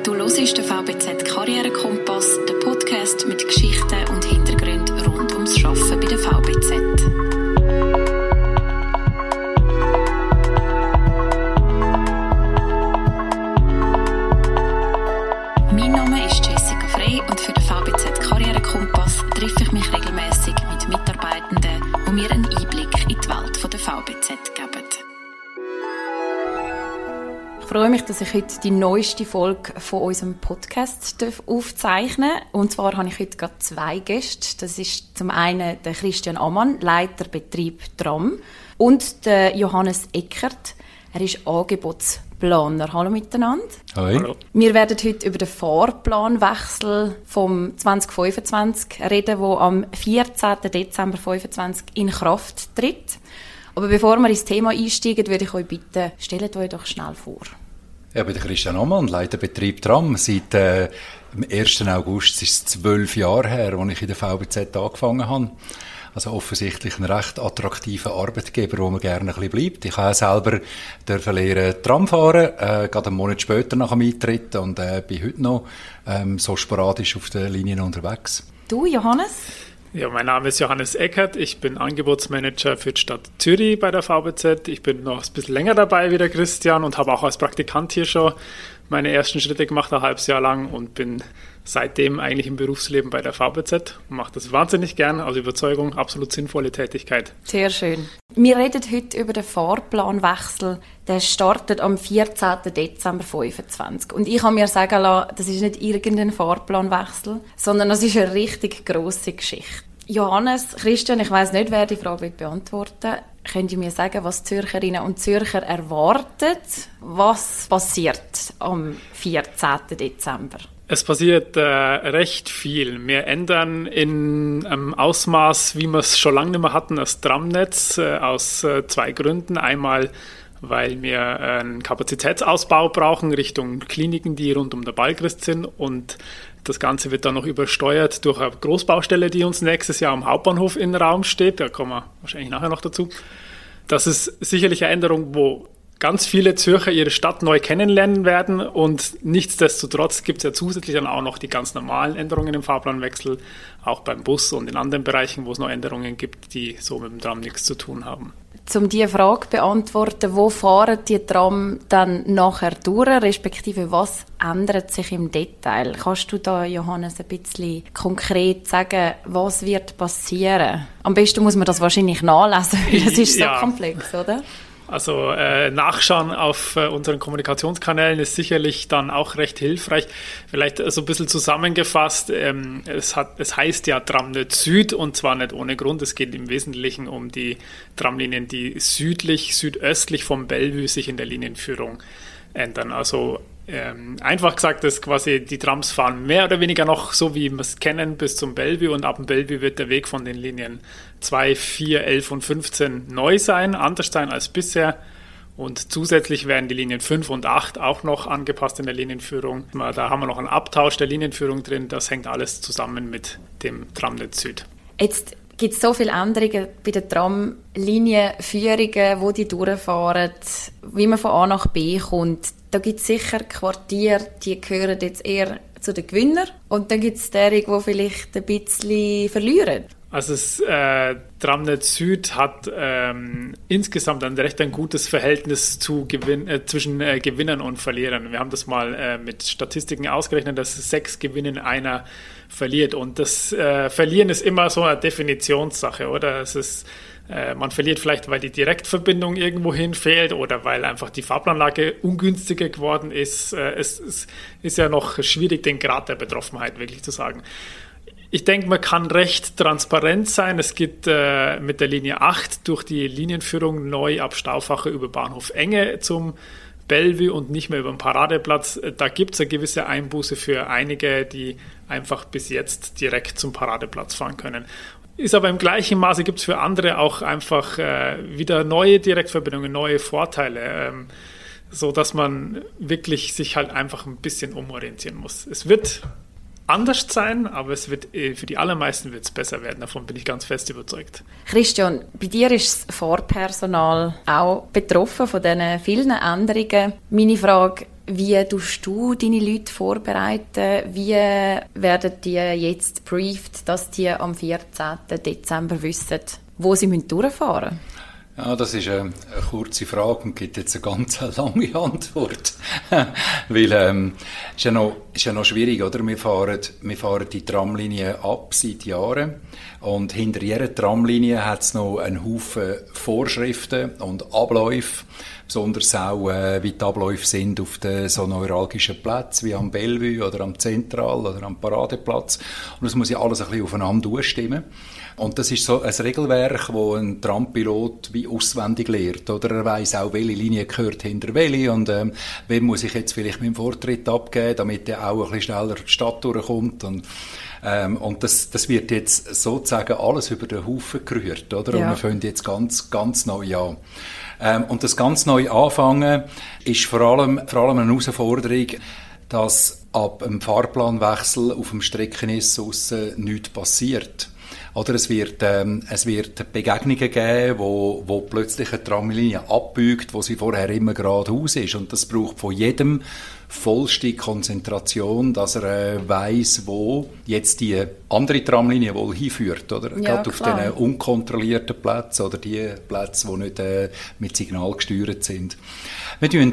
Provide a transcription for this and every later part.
Du hörst den VBZ Karrierekompass, den Podcast mit Geschichten und Hintergründen rund ums Arbeiten bei der VBZ. Mein Name ist Jessica Frey und für den VBZ Karrierekompass treffe ich mich regelmäßig mit Mitarbeitenden, die mir einen Einblick in die Welt der VBZ geben. Ich freue mich, dass ich heute die neueste Folge von unserem Podcast aufzeichnen darf. Und zwar habe ich heute gerade zwei Gäste. Das ist zum einen der Christian Ammann, Leiter Betrieb Tram, und der Johannes Eckert. Er ist Angebotsplaner. Hallo miteinander. Hallo. Wir werden heute über den Fahrplanwechsel vom 2025 reden, der am 14. Dezember 2025 in Kraft tritt. Aber bevor wir ins Thema einsteigen, würde ich euch bitten, stellt euch doch schnell vor. Ja, ich bin Christian Ammann, Leiter Betrieb Tram. Seit dem 1. August ist es 12 Jahre her, als ich in der VBZ angefangen habe. Also offensichtlich ein recht attraktiver Arbeitgeber, wo man gerne ein bisschen bleibt. Ich habe selber lernen Tram fahren, gerade einen Monat später nach dem Eintritt, und bin heute noch so sporadisch auf den Linien unterwegs. Du, Johannes? Ja, mein Name ist Johannes Eckert. Ich bin Angebotsmanager für die Stadt Zürich bei der VBZ. Ich bin noch ein bisschen länger dabei wie der Christian und habe auch als Praktikant hier schon meine ersten Schritte gemacht, ein halbes Jahr lang, und bin seitdem eigentlich im Berufsleben bei der VBZ und mache das wahnsinnig gern, aus Überzeugung, absolut sinnvolle Tätigkeit. Sehr schön. Wir reden heute über den Fahrplanwechsel. Der startet am 14. Dezember 2025. Und ich habe mir sagen lassen, das ist nicht irgendein Fahrplanwechsel, sondern das ist eine richtig grosse Geschichte. Johannes, Christian, ich weiss nicht, wer die Frage beantworten. Könnt ihr mir sagen, was Zürcherinnen und Zürcher erwartet? Was passiert am 14. Dezember? Es passiert recht viel. Wir ändern in einem Ausmaß, wie wir es schon lange nicht mehr hatten, das Tramnetz aus zwei Gründen. Einmal, weil wir einen Kapazitätsausbau brauchen Richtung Kliniken, die rund um der Balgrist sind, und das Ganze wird dann noch übersteuert durch eine Großbaustelle, die uns nächstes Jahr am Hauptbahnhof in den Raum steht. Da kommen wir wahrscheinlich nachher noch dazu. Das ist sicherlich eine Änderung, wo ganz viele Zürcher ihre Stadt neu kennenlernen werden, und nichtsdestotrotz gibt es ja zusätzlich dann auch noch die ganz normalen Änderungen im Fahrplanwechsel, auch beim Bus und in anderen Bereichen, wo es noch Änderungen gibt, die so mit dem Tram nichts zu tun haben. Um diese Frage zu beantworten, wo fahren die Tram dann nachher durch, respektive was ändert sich im Detail? Kannst du da, Johannes, ein bisschen konkret sagen, was wird passieren? Am besten muss man das wahrscheinlich nachlesen, weil das ist so komplex, oder? Also Nachschauen auf unseren Kommunikationskanälen ist sicherlich dann auch recht hilfreich. Vielleicht so ein bisschen zusammengefasst, es heißt ja Tramnetz Süd, und zwar nicht ohne Grund. Es geht im Wesentlichen um die Tramlinien, die südöstlich vom Bellevue sich in der Linienführung ändern. Also einfach gesagt, dass quasi die Trams fahren mehr oder weniger noch so, wie wir es kennen, bis zum Bellevue, und ab dem Bellevue wird der Weg von den Linien 2, 4, 11 und 15 neu sein, anders sein als bisher, und zusätzlich werden die Linien 5 und 8 auch noch angepasst in der Linienführung. Da haben wir noch einen Abtausch der Linienführung drin, das hängt alles zusammen mit dem Tramnetz Süd. Jetzt gibt es so viele Änderungen bei den Tramlinienführungen, wo die durchfahren, wie man von A nach B kommt. Da gibt es sicher Quartiere, die gehören jetzt eher zu den Gewinnern, und dann gibt es derige, die vielleicht ein bisschen verlieren. Also das Tramnetz Süd hat insgesamt ein recht gutes Verhältnis zwischen Gewinnern und Verlierern. Wir haben das mal mit Statistiken ausgerechnet, dass 6 gewinnen, einer verliert. Und das Verlieren ist immer so eine Definitionssache, oder? Es ist, man verliert vielleicht, weil die Direktverbindung irgendwohin fehlt oder weil einfach die Fahrplanlage ungünstiger geworden ist. Es ist ja noch schwierig, den Grad der Betroffenheit wirklich zu sagen. Ich denke, man kann recht transparent sein. Es geht mit der Linie 8 durch die Linienführung neu ab Stauffacher über Bahnhof Enge zum Bellevue und nicht mehr über den Paradeplatz. Da gibt es eine gewisse Einbuße für einige, die einfach bis jetzt direkt zum Paradeplatz fahren können. Ist aber im gleichen Maße gibt es für andere auch einfach wieder neue Direktverbindungen, neue Vorteile, so dass man wirklich sich halt einfach ein bisschen umorientieren muss. Es wird anders sein, aber es wird für die allermeisten wird es besser werden. Davon bin ich ganz fest überzeugt. Christian, bei dir ist das Fahrpersonal auch betroffen von diesen vielen Änderungen. Meine Frage: Wie tust du deine Leute vorbereiten? Wie werden die jetzt brieft, dass die am 14. Dezember wissen, wo sie durchfahren müssen? Ja, das ist eine kurze Frage und gibt jetzt eine ganz lange Antwort. Weil ist ja noch schwierig, oder? Wir fahren die Tramlinie ab seit Jahren und hinter jeder Tramlinie hat es noch einen Haufen Vorschriften und Abläufe, besonders auch, wie die Abläufe sind auf den so neuralgischen Plätzen wie am Bellevue oder am Zentral oder am Paradeplatz. Und das muss ja alles ein bisschen aufeinander zustimmen. Und das ist so ein Regelwerk, das ein Trampilot wie auswendig lernt. Oder er weiss auch, welche Linie gehört hinter welche und wem muss ich jetzt vielleicht meinen Vortritt abgeben, damit er auch ein bisschen schneller die Stadt durchkommt. Und das wird jetzt sozusagen alles über den Haufen gerührt, oder? Ja. Und wir fangen jetzt ganz, ganz neu an. Und das ganz neu anfangen ist vor allem eine Herausforderung, dass ab einem Fahrplanwechsel auf dem Streckennetz nichts passiert. Oder es wird Begegnungen geben, wo plötzlich eine Tramlinie abbiegt, wo sie vorher immer geradeaus ist. Und das braucht von jedem vollste Konzentration, dass er weiss, wo jetzt die andere Tramlinie wohl hinführt. Oder? Ja, gerade auf diesen unkontrollierten Plätzen oder die Plätze, die nicht mit Signal gesteuert sind. Wir tun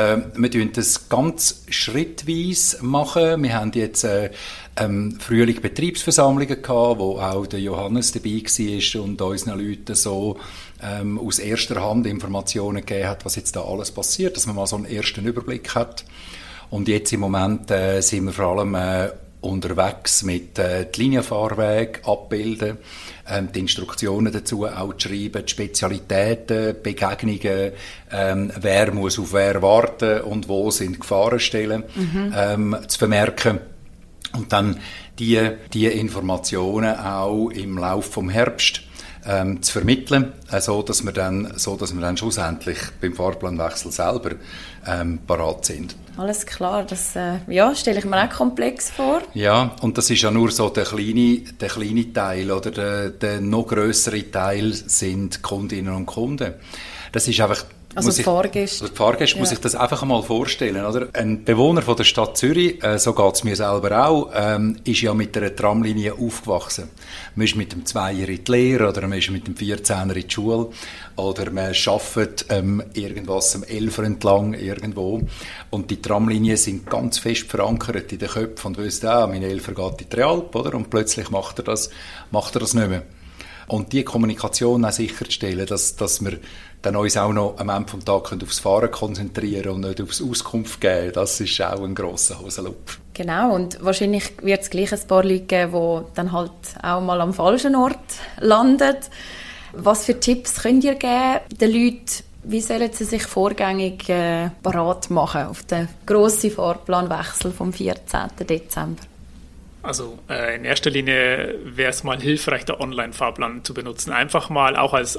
das ganz schrittweise machen. Wir haben jetzt Frühling Betriebsversammlungen gehabt, wo auch der Johannes dabei war und unseren Leuten so aus erster Hand Informationen gegeben hat, was jetzt da alles passiert, dass man mal so einen ersten Überblick hat. Und jetzt im Moment sind wir vor allem unterwegs mit die Linienfahrwege abbilden, die Instruktionen dazu auch zu schreiben, die Spezialitäten, Begegnungen, wer muss auf wer warten und wo sind Gefahrenstellen zu vermerken. Und dann die Informationen auch im Laufe vom Herbst zu vermitteln, so dass wir dann schlussendlich beim Fahrplanwechsel selber parat sind. Alles klar, das stelle ich mir auch komplex vor. Ja, und das ist ja nur so der kleine Teil, oder der noch grössere Teil sind Kundinnen und Kunden. Das ist einfach die Fahrgäste. Die Fahrgäste muss sich das einfach einmal vorstellen, oder? Ein Bewohner von der Stadt Zürich, so geht's mir selber auch, ist ja mit einer Tramlinie aufgewachsen. Man ist mit dem 2er in die Lehre oder man ist mit dem 14er in die Schule oder man arbeitet irgendwas am 11er entlang irgendwo und die Tramlinien sind ganz fest verankert in den Köpfen und wüsst, mein 11er geht in die Realp, oder? Und plötzlich macht er das nicht mehr. Und die Kommunikation auch sicherzustellen, dass wir dann uns auch noch am Ende des Tages aufs Fahren konzentrieren und nicht aufs Auskunft geben, das ist auch ein grosser Hosenlupf. Genau, und wahrscheinlich wird es gleich ein paar Leute geben, die dann halt auch mal am falschen Ort landen. Was für Tipps könnt ihr geben den Leuten, wie sollen sie sich vorgängig parat machen auf den grossen Fahrplanwechsel vom 14. Dezember? Also in erster Linie wäre es mal hilfreich, den Online-Fahrplan zu benutzen. Einfach mal auch als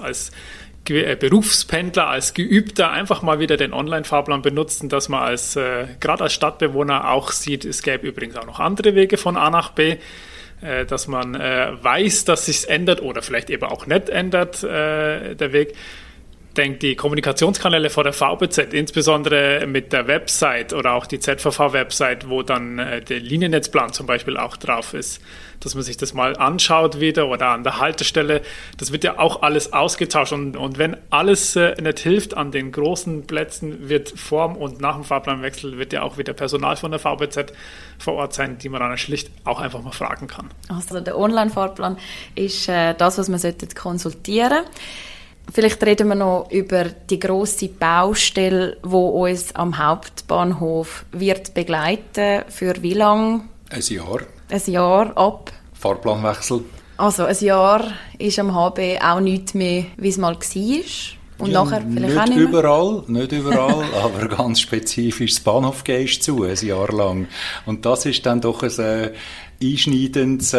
Berufspendler, als Geübter einfach mal wieder den Online-Fahrplan benutzen, dass man gerade als Stadtbewohner auch sieht, es gäbe übrigens auch noch andere Wege von A nach B, dass man weiß, dass sich's ändert oder vielleicht eben auch nicht ändert, der Weg. Ich denke, die Kommunikationskanäle vor der VBZ, insbesondere mit der Website oder auch die ZVV-Website, wo dann der Liniennetzplan zum Beispiel auch drauf ist, dass man sich das mal anschaut wieder oder an der Haltestelle. Das wird ja auch alles ausgetauscht und wenn alles nicht hilft an den großen Plätzen, wird vorm und nach dem Fahrplanwechsel wird ja auch wieder Personal von der VBZ vor Ort sein, die man dann schlicht auch einfach mal fragen kann. Also der Online-Fahrplan ist das, was man konsultieren sollte. Vielleicht reden wir noch über die grosse Baustelle, die uns am Hauptbahnhof wird begleiten. Für wie lange? Ein Jahr. Ein Jahr ab? Fahrplanwechsel. Also ein Jahr ist am HB auch nichts mehr, wie es mal war. Und ja, nachher vielleicht auch nicht überall, aber ganz spezifisch das Bahnhofgehen ist zu, ein Jahr lang. Und das ist dann doch ein einschneidendes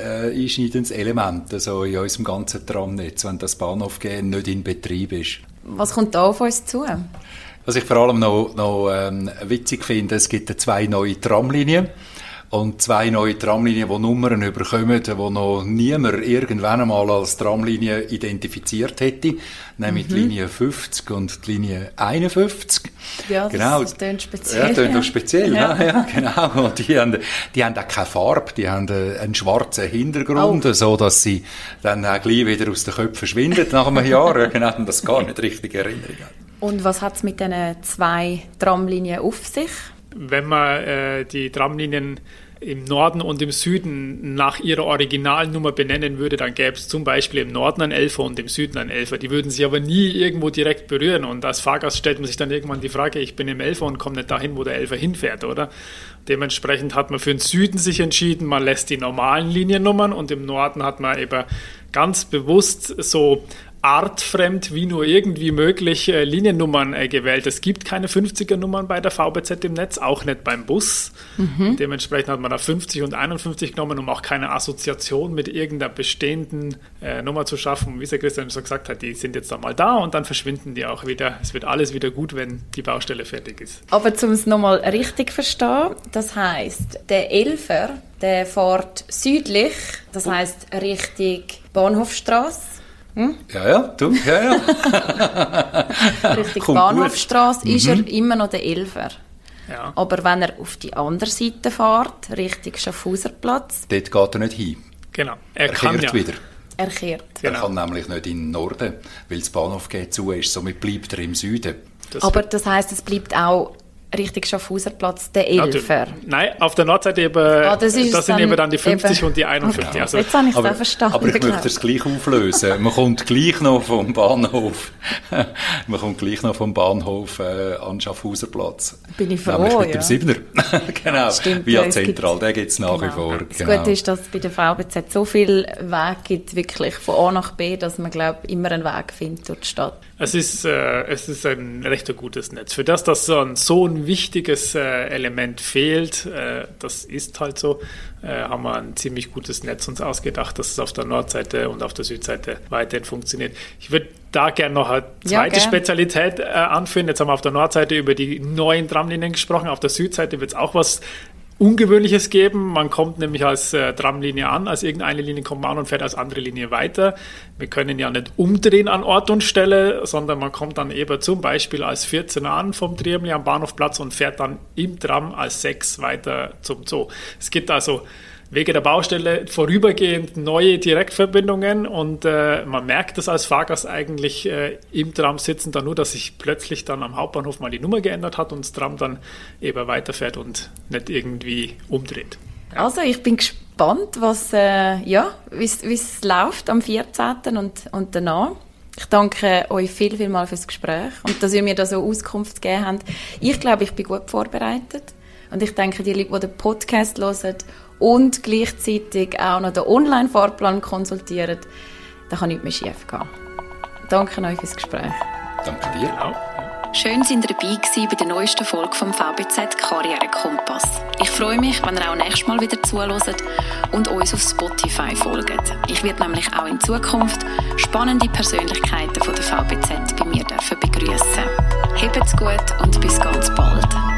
Element also in unserem ganzen Tramnetz, wenn das Bahnhofgehen nicht in Betrieb ist. Was kommt da auf uns zu? Was ich vor allem noch witzig finde, es gibt 2 neue Tramlinien. und 2 neue Tramlinien, die Nummern bekommen, die noch niemand irgendwann einmal als Tramlinie identifiziert hätte, nämlich die Linie 50 und die Linie 51. Ja, genau. Das klingt speziell. Ja, klingt doch speziell, ja, genau. Und die haben auch keine Farbe, die haben einen schwarzen Hintergrund, so dass sie dann auch gleich wieder aus den Köpfen verschwinden nach einem Jahr. Ja, genau, und das gar nicht richtig Erinnerung hat. Und was hat es mit diesen 2 Tramlinien auf sich? Wenn man die Tramlinien im Norden und im Süden nach ihrer Originalnummer benennen würde, dann gäbe es zum Beispiel im Norden einen Elfer und im Süden einen Elfer. Die würden sich aber nie irgendwo direkt berühren. Und als Fahrgast stellt man sich dann irgendwann die Frage, ich bin im Elfer und komme nicht dahin, wo der Elfer hinfährt, oder? Dementsprechend hat man für den Süden sich entschieden, man lässt die normalen Liniennummern und im Norden hat man eben ganz bewusst so artfremd wie nur irgendwie möglich Liniennummern gewählt. Es gibt keine 50er-Nummern bei der VBZ im Netz, auch nicht beim Bus. Dementsprechend hat man da 50 und 51 genommen, um auch keine Assoziation mit irgendeiner bestehenden Nummer zu schaffen. Wie es der Christian schon gesagt hat, die sind jetzt einmal da und dann verschwinden die auch wieder. Es wird alles wieder gut, wenn die Baustelle fertig ist. Aber um es nochmal richtig zu verstehen, das heisst, der Elfer, der fährt südlich, das heisst Richtung Bahnhofstrasse. Ja. Richtig Bahnhofstrasse ist er immer noch der Elfer. Ja. Aber wenn er auf die andere Seite fährt, Richtung Schaffhauserplatz, dort geht er nicht hin. Genau. Er kehrt wieder. er kehrt. Er kann nämlich nicht in den Norden, weil das Bahnhof geht zu ist. Somit bleibt er im Süden. Aber das heisst, es bleibt auch Richtung Schaffhauserplatz der Elfer. Nein, auf der Nordseite eben, das sind eben dann die 50 eben und die 51. Okay. Also, jetzt habe ich es verstanden. Aber ich möchte es gleich auflösen. Man kommt gleich noch vom Bahnhof an Schaffhauserplatz. Bin ich froh, nämlich mit ja. dem 7er. Genau, Stimmt, via ja, Zentral, den gibt es nach wie vor. Das Genau. Gute ist, dass es bei der VBZ so viel Weg gibt, wirklich von A nach B, dass man, glaube ich, immer einen Weg findet durch die Stadt. Es ist ein recht gutes Netz. Für das so ein wichtiges Element fehlt, das ist halt so, haben wir ein ziemlich gutes Netz uns ausgedacht, dass es auf der Nordseite und auf der Südseite weiterhin funktioniert. Ich würde da gerne noch eine zweite Spezialität anführen. Jetzt haben wir auf der Nordseite über die neuen Tramlinien gesprochen, auf der Südseite wird es auch was Ungewöhnliches geben. Man kommt nämlich als Tramlinie an, als irgendeine Linie kommt man an und fährt als andere Linie weiter. Wir können ja nicht umdrehen an Ort und Stelle, sondern man kommt dann eben zum Beispiel als 14er an vom Triemli am Bahnhofplatz und fährt dann im Tram als 6 weiter zum Zoo. Es gibt also wegen der Baustelle vorübergehend neue Direktverbindungen und man merkt es als Fahrgast eigentlich im Tram sitzen dann nur, dass sich plötzlich dann am Hauptbahnhof mal die Nummer geändert hat und das Tram dann eben weiterfährt und nicht irgendwie umdreht. Ja. Also ich bin gespannt, wie es läuft am 14. und danach. Ich danke euch viel mal fürs Gespräch und dass ihr mir da so Auskunft gegeben habt. Ich glaube, ich bin gut vorbereitet und ich denke, die Leute, die den Podcast hören und gleichzeitig auch noch den Online-Fahrplan konsultieren, da kann nichts mehr schief gehen. Danke euch fürs Gespräch. Danke dir. Genau. Schön, sind ihr dabei gewesen bei der neuesten Folge vom VBZ Karrierekompass. Ich freue mich, wenn ihr auch nächstes Mal wieder zuhört und uns auf Spotify folgt. Ich werde nämlich auch in Zukunft spannende Persönlichkeiten von der VBZ bei mir begrüßen. Habt's gut und bis ganz bald.